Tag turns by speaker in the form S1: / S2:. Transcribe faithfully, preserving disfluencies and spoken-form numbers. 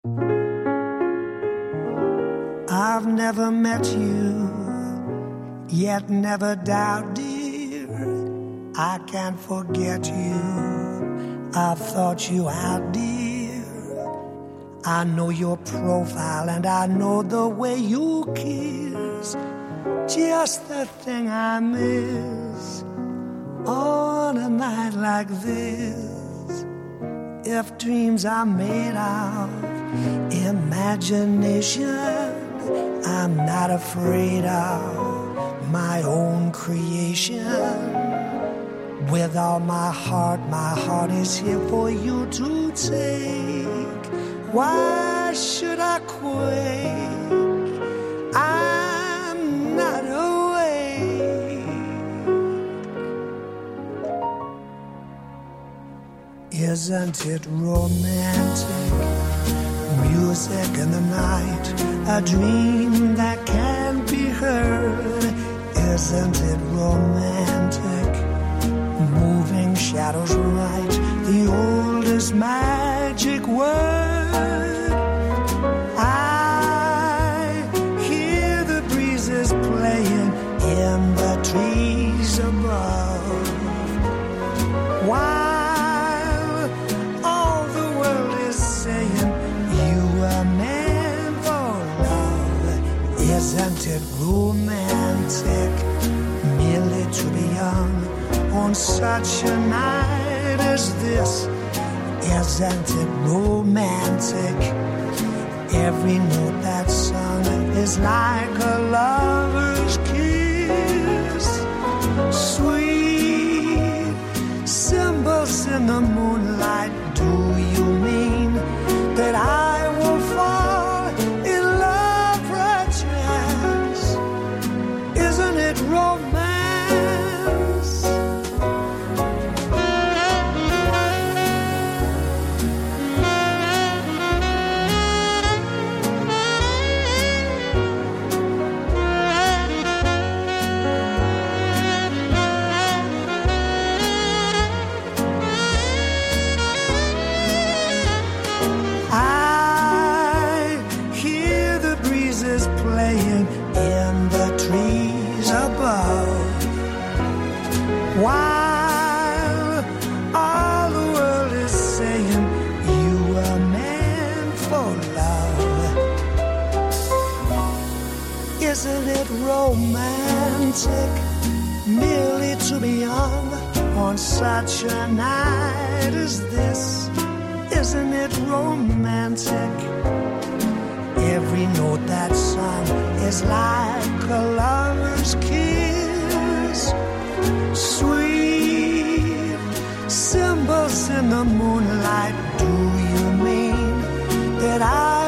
S1: I've never met you, yet never doubt, dear, I can't forget you. I've thought you out, dear. I know your profile and I know the way you kiss. Just the thing I miss on a night like this. If dreams are made of imagination, I'm not afraid of my own creation. With all my heart, my heart is here for you to take. Why should I quake? I'm not awake. Isn't it romantic? Music in the night, a dream that can't be heard. Isn't it romantic? Moving shadows right, the oldest magic word. I hear the breezes playing in the trees above, while all the world is saying you were meant for love. Isn't it romantic merely to be young on such a night as this? Isn't it romantic? Every note that's sung is like a lover's kiss. Sweet symbols in the moonlight, do you mean that I will fall in love perchance? Isn't it romantic? While all the world is saying you were meant for love. Isn't it romantic merely to be young on such a night as this? Isn't it romantic? Every note that's sung is like a lover's kiss. Sweet symbols in the moonlight, do you mean that I